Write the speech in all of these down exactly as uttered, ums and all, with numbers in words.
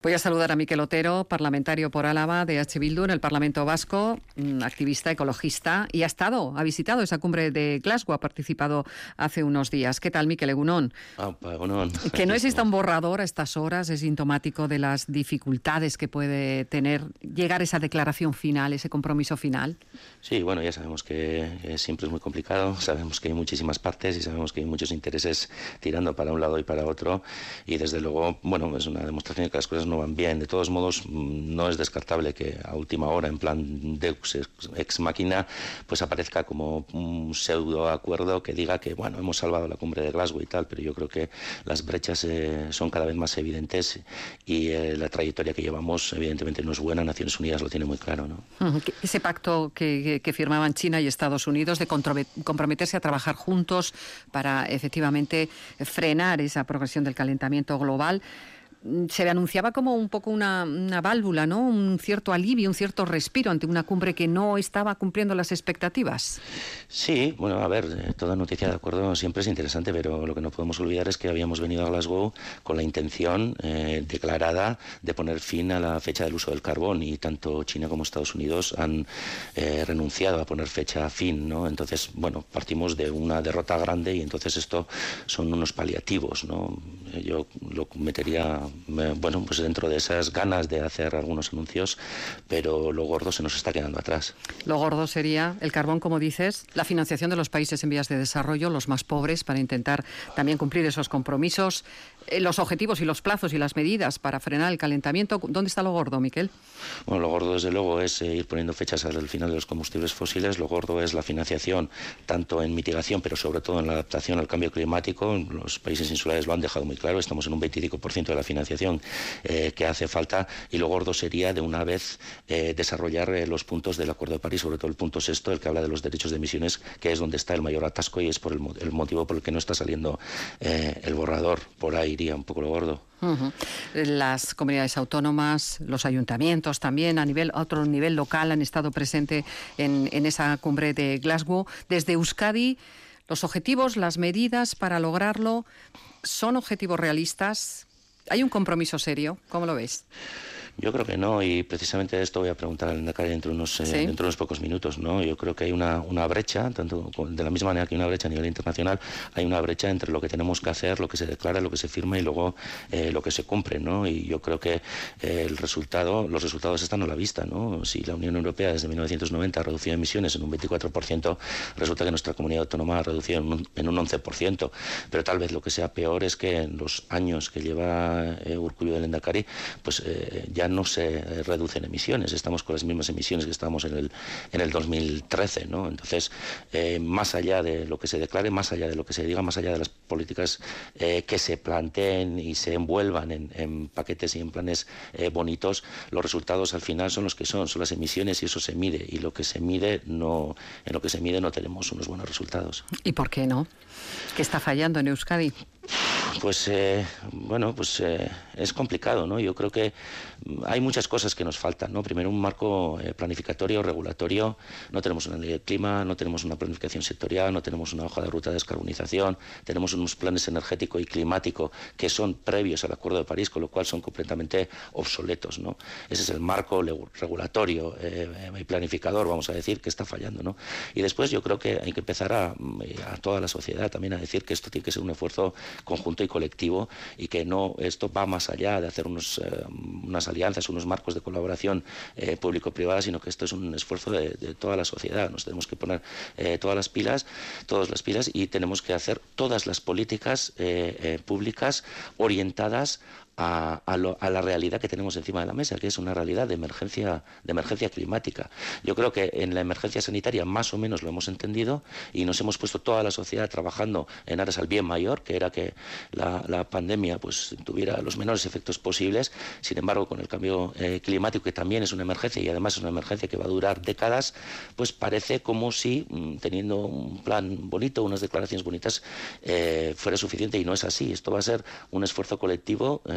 Voy a saludar a Mikel Otero, parlamentario por Álava de H. Bildu en el Parlamento Vasco, activista, ecologista, y ha estado, ha visitado esa cumbre de Glasgow, ha participado hace unos días. ¿Qué tal, Mikel? Egunon. Ah, egunon. Que no exista un borrador a estas horas es sintomático de las dificultades que puede tener llegar a esa declaración final, ese compromiso final. Sí, bueno, ya sabemos que, que siempre es muy complicado, sabemos que hay muchísimas partes y sabemos que hay muchos intereses tirando para un lado y para otro, y desde luego, bueno, es una demostración de que las cosas no van bien. De todos modos, no es descartable que a última hora, en plan deus ex machina, pues aparezca como un pseudo acuerdo que diga que, bueno, hemos salvado la cumbre de Glasgow y tal, pero yo creo que las brechas eh, son cada vez más evidentes y eh, la trayectoria que llevamos evidentemente no es buena. Naciones Unidas lo tiene muy claro, ¿no? Ese pacto que, que firmaban China y Estados Unidos de comprometerse a trabajar juntos para efectivamente frenar esa progresión del calentamiento global, se anunciaba como un poco una, una válvula, ¿no? Un cierto alivio, un cierto respiro ante una cumbre que no estaba cumpliendo las expectativas. Sí, bueno, a ver, toda noticia de acuerdo siempre es interesante, pero lo que no podemos olvidar es que habíamos venido a Glasgow con la intención eh, declarada de poner fin a la fecha del uso del carbón, y tanto China como Estados Unidos han eh, renunciado a poner fecha fin, ¿no? Entonces, bueno, partimos de una derrota grande y entonces esto son unos paliativos, ¿no? Yo lo metería, bueno, pues dentro de esas ganas de hacer algunos anuncios, pero lo gordo se nos está quedando atrás. Lo gordo sería el carbón, como dices, la financiación de los países en vías de desarrollo, los más pobres, para intentar también cumplir esos compromisos, eh, los objetivos y los plazos y las medidas para frenar el calentamiento. ¿Dónde está lo gordo, Mikel? Bueno, lo gordo desde luego es eh, ir poniendo fechas al final de los combustibles fósiles. Lo gordo es la financiación, tanto en mitigación, pero sobre todo en la adaptación al cambio climático. Los países insulares lo han dejado muy claro, estamos en un veinticinco por ciento de la financiación eh, que hace falta, y lo gordo sería de una vez eh, desarrollar eh, los puntos del Acuerdo de París, sobre todo el punto sexto, el que habla de los derechos de emisiones, que es donde está el mayor atasco y es por el, el motivo por el que no está saliendo eh, el borrador. Por ahí iría un poco lo gordo. Uh-huh. Las comunidades autónomas, los ayuntamientos también a nivel a otro nivel local han estado presentes en, en esa cumbre de Glasgow. Desde Euskadi, los objetivos, las medidas para lograrlo, ¿son objetivos realistas? ¿Hay un compromiso serio? ¿Cómo lo ves? Yo creo que no, y precisamente esto voy a preguntar al Lehendakari dentro de unos, eh, ¿Sí? dentro de unos pocos minutos, ¿no? Yo creo que hay una, una brecha, tanto de la misma manera que hay una brecha a nivel internacional, hay una brecha entre lo que tenemos que hacer, lo que se declara, lo que se firma y luego eh, lo que se cumple, ¿no? Y yo creo que eh, el resultado, los resultados están a la vista, ¿no? Si la Unión Europea desde mil novecientos noventa ha reducido emisiones en un veinticuatro por ciento, resulta que nuestra comunidad autónoma ha reducido en un, en un once por ciento, pero tal vez lo que sea peor es que en los años que lleva eh, Urkullu del Lehendakari, pues eh, ya no se reducen emisiones, estamos con las mismas emisiones que estábamos en el, en el dos mil trece, ¿no? Entonces, eh, más allá de lo que se declare, más allá de lo que se diga, más allá de las políticas eh, que se planteen y se envuelvan en, en paquetes y en planes eh, bonitos, los resultados al final son los que son, son las emisiones, y eso se mide, y lo que se mide no, en lo que se mide no tenemos unos buenos resultados. ¿Y por qué no? ¿Qué está fallando en Euskadi? Pues eh, bueno, pues eh, es complicado, ¿no? Yo creo que hay muchas cosas que nos faltan, ¿no? Primero, un marco eh, planificatorio, regulatorio. No tenemos una ley de clima, no tenemos una planificación sectorial, no tenemos una hoja de ruta de descarbonización, tenemos unos planes energético y climático que son previos al Acuerdo de París, con lo cual son completamente obsoletos, ¿no? Ese es el marco regulatorio eh, y planificador, vamos a decir, que está fallando, ¿no? Y después yo creo que hay que empezar a, a toda la sociedad también a decir que esto tiene que ser un esfuerzo conjunto y colectivo, y que no, esto va más allá de hacer unos, eh, unas alianzas, unos marcos de colaboración eh, público-privada, sino que esto es un esfuerzo de, de toda la sociedad. Nos tenemos que poner eh, todas las pilas, todas las pilas, y tenemos que hacer todas las políticas eh, eh, públicas orientadas A, a, lo, a la realidad que tenemos encima de la mesa, que es una realidad de emergencia, de emergencia climática. Yo creo que en la emergencia sanitaria más o menos lo hemos entendido, y nos hemos puesto toda la sociedad trabajando en aras al bien mayor, que era que la, la pandemia pues tuviera los menores efectos posibles. Sin embargo, con el cambio eh, climático, que también es una emergencia, y además es una emergencia que va a durar décadas, pues parece como si teniendo un plan bonito, unas declaraciones bonitas, eh, fuera suficiente, y no es así. Esto va a ser un esfuerzo colectivo eh,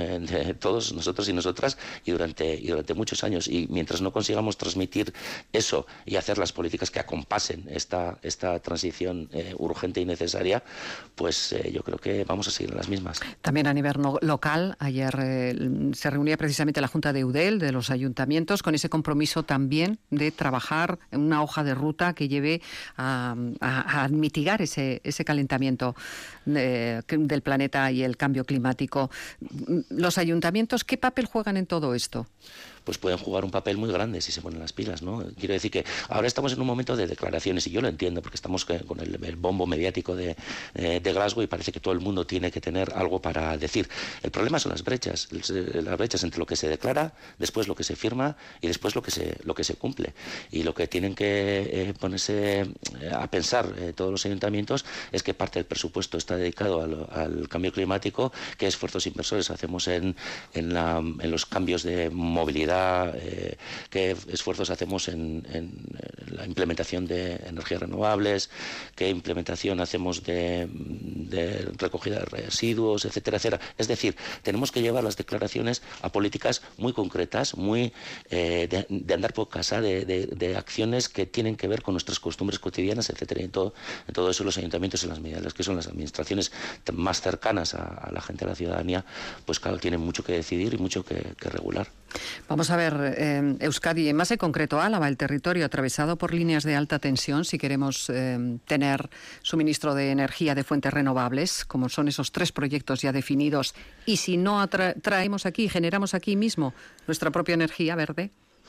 eh, de todos nosotros y nosotras y durante, y durante muchos años. Y mientras no consigamos transmitir eso y hacer las políticas que acompasen esta, esta transición eh, urgente y necesaria, pues eh, yo creo que vamos a seguir en las mismas. También a nivel no, local, ayer eh, se reunía precisamente la Junta de Eudel, de los ayuntamientos, con ese compromiso también de trabajar en una hoja de ruta que lleve a, a, a mitigar ese, ese calentamiento eh, del planeta y el cambio climático. ¿Los ayuntamientos qué papel juegan en todo esto? Pues pueden jugar un papel muy grande si se ponen las pilas, ¿no? Quiero decir que ahora estamos en un momento de declaraciones y yo lo entiendo porque estamos con el, el bombo mediático de, eh, de Glasgow y parece que todo el mundo tiene que tener algo para decir. El problema son las brechas, las brechas entre lo que se declara, después lo que se firma y después lo que se, lo que se cumple. Y lo que tienen que eh, ponerse a pensar eh, todos los ayuntamientos es que parte del presupuesto está dedicado al, al cambio climático, qué esfuerzos inversores hacemos en, en, la, en los cambios de movilidad, Eh, qué esfuerzos hacemos en, en la implementación de energías renovables, qué implementación hacemos de, de recogida de residuos, etcétera, etcétera. Es decir, tenemos que llevar las declaraciones a políticas muy concretas, muy eh, de, de andar por casa, de, de, de acciones que tienen que ver con nuestras costumbres cotidianas, etcétera. Y en todo, en todo eso los ayuntamientos, en las medidas que son las administraciones más cercanas a, a la gente, a la ciudadanía, pues claro, tienen mucho que decidir y mucho que, que regular. Vamos a ver, eh, Euskadi, más en concreto Álava, el territorio atravesado por líneas de alta tensión, si queremos eh, tener suministro de energía de fuentes renovables, como son esos tres proyectos ya definidos, y si no atra- traemos aquí, generamos aquí mismo nuestra propia energía verde.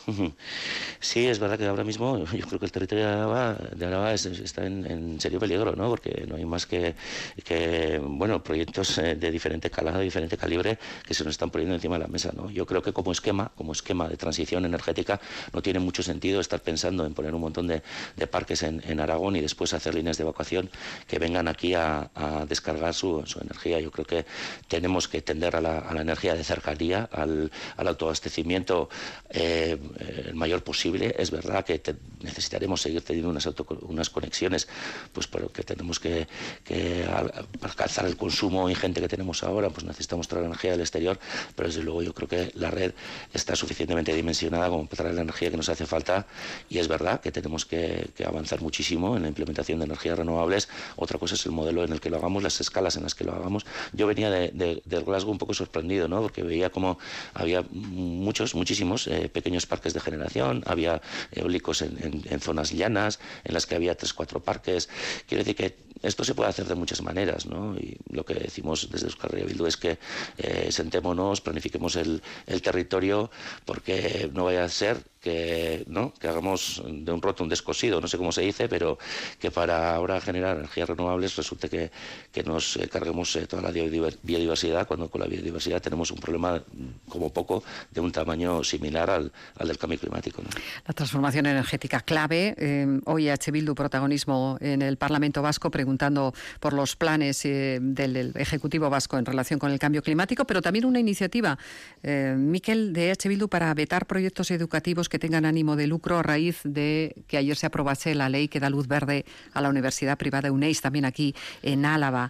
Sí, es verdad que ahora mismo yo creo que el territorio de Álava, de Álava es, está en, en serio peligro, ¿no? Porque no hay más que, que bueno, proyectos de diferente calado, de diferente calibre que se nos están poniendo encima de la mesa, ¿no? Yo creo que como esquema, como esquema de transición energética no tiene mucho sentido estar pensando en poner un montón de, de parques en, en Aragón y después hacer líneas de evacuación que vengan aquí a, a descargar su, su energía. Yo creo que tenemos que tender a la, a la energía de cercanía, al, al autoabastecimiento eh, el mayor posible. Es verdad que te, necesitaremos seguir teniendo unas, auto, unas conexiones, pues porque tenemos que, que para alcanzar el consumo ingente que tenemos ahora, pues necesitamos traer energía del exterior, pero desde luego yo creo que la red está suficientemente dimensionada como para traer la energía que nos hace falta y es verdad que tenemos que, que avanzar muchísimo en la implementación de energías renovables. Otra cosa es el modelo en el que lo hagamos, las escalas en las que lo hagamos. Yo venía de, de, del Glasgow un poco sorprendido, ¿no? Porque veía como había muchos, muchísimos eh, pequeños parques de generación, había eólicos en, en, en zonas llanas, en las que había tres, cuatro parques. Quiero decir que esto se puede hacer de muchas maneras, ¿no? Y lo que decimos desde Euskal Herria Bildu es que eh, sentémonos, planifiquemos el, el territorio, porque no vaya a ser que, ¿no?, que hagamos de un roto un descosido, no sé cómo se dice, pero que para ahora generar energías renovables resulte que, que nos eh, carguemos eh, toda la biodiversidad, cuando con la biodiversidad tenemos un problema como poco de un tamaño similar al, al del cambio climático, ¿no? La transformación energética clave. Eh, hoy H. Bildu protagonismo en el Parlamento Vasco preguntando por los planes eh, del Ejecutivo Vasco en relación con el cambio climático, pero también una iniciativa, eh, Mikel, de H. Bildu para vetar proyectos educativos que tengan ánimo de lucro a raíz de que ayer se aprobase la ley que da luz verde a la Universidad Privada Euneiz, también aquí en Álava.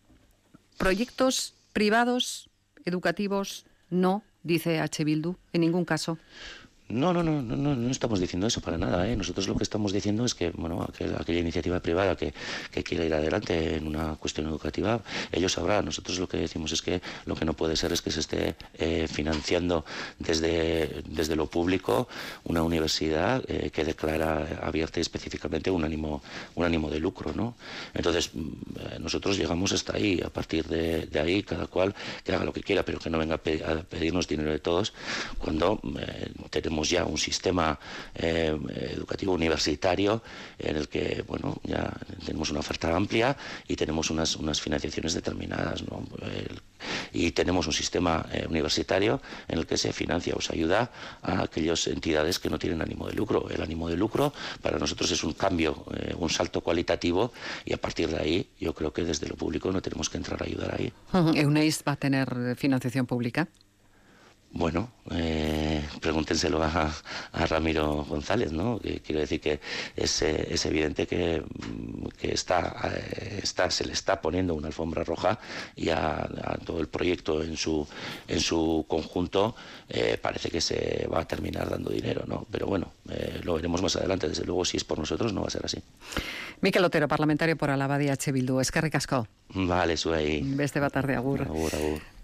Proyectos privados, educativos, no, dice H. Bildu, en ningún caso. No, no, no, no, no estamos diciendo eso para nada, ¿eh? Nosotros lo que estamos diciendo es que, bueno, aquella, aquella iniciativa privada que, que quiera ir adelante en una cuestión educativa, ellos sabrán. Nosotros lo que decimos es que lo que no puede ser es que se esté eh, financiando desde, desde lo público una universidad eh, que declara abierta y específicamente un ánimo, un ánimo de lucro, ¿no? Entonces, eh, nosotros llegamos hasta ahí. A partir de, de ahí, cada cual que haga lo que quiera, pero que no venga a, pe a pedirnos dinero de todos cuando eh, tenemos ya un sistema eh, educativo universitario en el que, bueno, ya tenemos una oferta amplia y tenemos unas, unas financiaciones determinadas, ¿no? El, y tenemos un sistema eh, universitario en el que se financia o se ayuda a aquellas entidades que no tienen ánimo de lucro. El ánimo de lucro para nosotros es un cambio, eh, un salto cualitativo y a partir de ahí yo creo que desde lo público no tenemos que entrar a ayudar ahí. ¿Euneiz va a tener financiación pública? Bueno, eh, pregúntenselo a, a Ramiro González, ¿no? Que, quiero decir que es, es evidente que, que está, está, se le está poniendo una alfombra roja y a, a todo el proyecto en su, en su conjunto eh, parece que se va a terminar dando dinero, ¿no? Pero bueno, eh, lo veremos más adelante. Desde luego, si es por nosotros, no va a ser así. Mikel Otero, parlamentario por Álava de H Bildu. Eskerrik asko. Vale, zuei. Beste bat tarde, agur. Agur, agur.